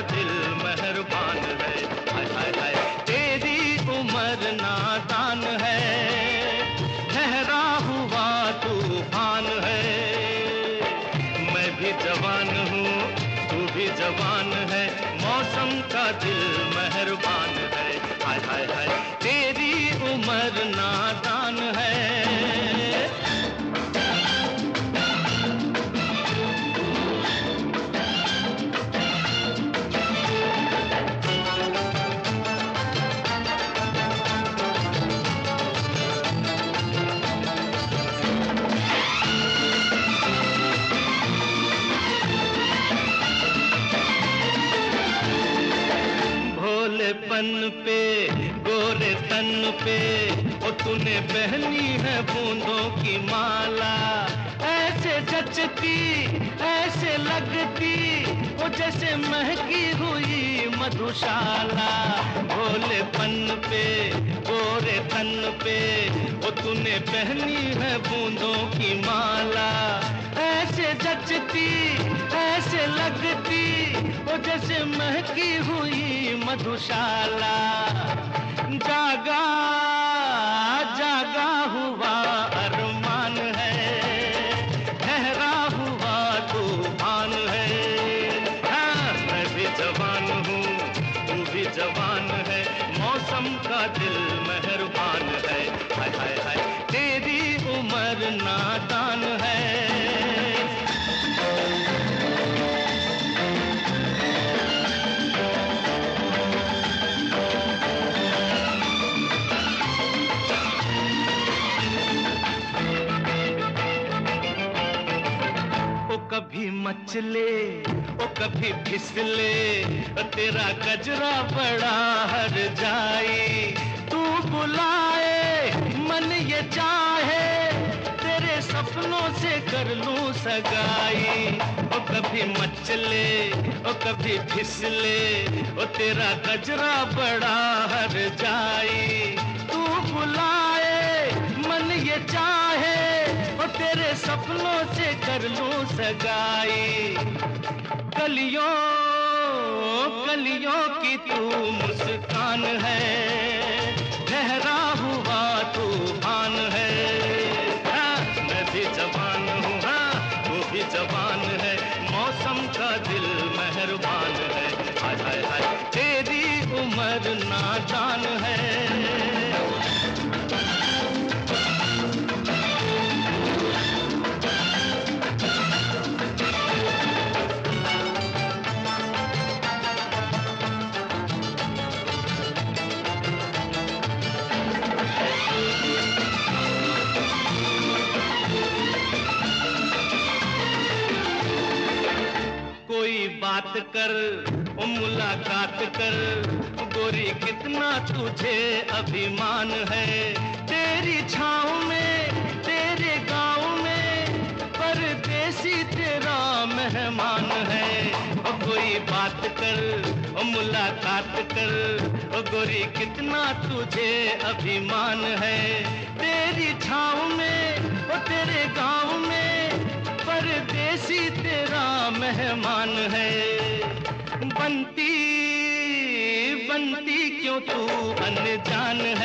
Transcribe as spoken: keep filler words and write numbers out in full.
दिल मेहरबान है। हाय हाय हाय तेरी उम्र नादान है, ठहरा हुआ तूफान है। मैं भी जवान हूँ तू भी जवान है, मौसम का दिल मेहरबान है। हाय हाय हाय तेरी उम्र नादान है। भोलेपन पे गोरे तन पे ओ तूने पहनी है बूंदों की माला, ऐसे जचती ऐसे लगती ओ जैसे महकी हुई मधुशाला। भोलेपन पे गोरे तन पे ओ तूने पहनी है बूंदों की माला, ऐसे जचती ऐसे लगती ओ जैसे महकी हुई मधुशाला। जागा जागा हुआ अरमान है, ठहरा हुआ तूफान है। हाँ मैं भी जवान हूँ तू भी जवान है, मौसम का दिल मेहरबान है। हाय हाय हाय तेरी उम्र नादान है। कभी मचले ओ कभी फिसले तेरा गजरा बड़ा हर जाए। तू बुलाए मन ये चाहे तेरे सपनों से कर लूं सगाई। ओ कभी मचले ओ कभी फिसले ओ तेरा गजरा बड़ा हर जाए। तू बुलाए मन ये चाहे ओ तेरे सपनों से कर लूं सगाई। कलियों कलियों की तू मुस्कान है, ठहरा हुआ तूफान है। हाँ मैं भी जवान हूँ हाँ तू भी जवान है, मौसम का दिल मेहरबान है। हाय हाय हाय तेरी उम्र नादान है। कोई बात कर ओ मुलाकात कर, गोरी कितना तुझे अभिमान है। तेरी छाँव में तेरे गाँव में परदेसी तेरा मेहमान है। ओ कोई बात कर ओ मुलाकात कर, ओ गोरी कितना तुझे अभिमान है। तेरी छाँव में ओ तेरे गाँव में परदेसी तेरा मेहमान है। बनती बनती क्यों तू अनजान